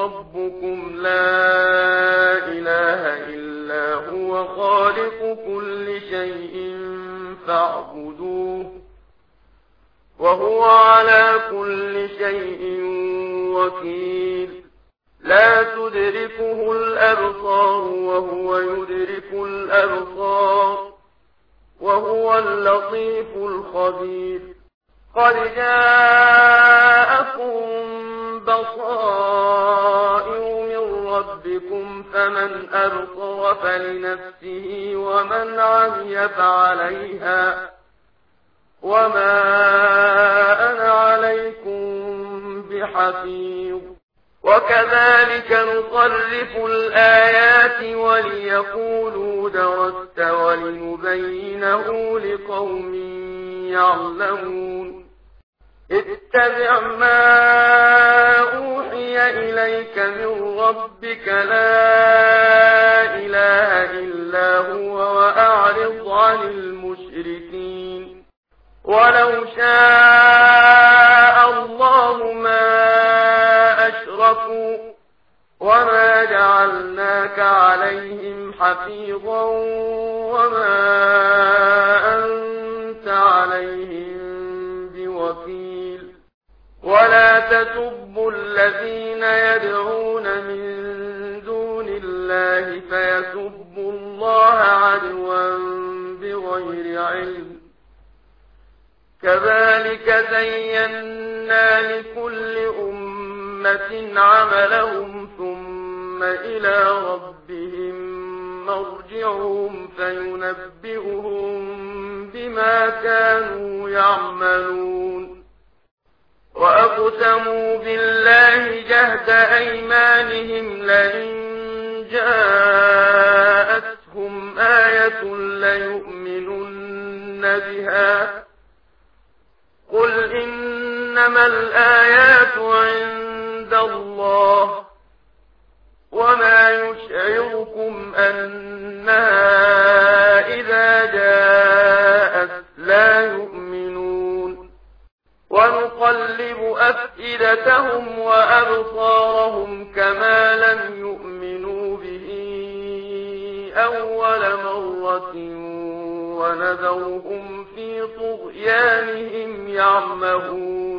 ربكم لا إله إلا هو خالق كل شيء فاعبدوه وهو على كل شيء وكيل لا تدركه الأبصار وهو يدرك الأبصار وهو اللطيف الخبير قد جاءكم بصائر من ربكم فمن أبصر فلنفسه ومن عمي فعليها وما أنا عليكم بحفيظ وكذلك نصرف الآيات وليقولوا درست ولنبينه لقوم يعلمون اتبع ما أوحي إليك من ربك لا إله إلا هو وأعرض عن المشركين ولو شاء الله ما أشركوا وما جعلناك عليهم حفيظا وما أنت عليهم بوكيل ولا تسبوا الذين يدعون من دون الله فيسبوا الله عدوا بغير علم كذلك زينا لكل أمة عملهم ثم إلى ربهم مرجعهم فينبئهم بما كانوا يعملون وأقسموا بالله جهد أيمانهم لئن جاءتهم آية ليؤمنن بها قل إنما الآيات عند الله وما يشعركم أنها إذا جاءت لا يؤمنون ونقلب أفئدتهم وأبصارهم كما لم يؤمنوا به أول مرة ونذرهم في طغيانهم يعمهون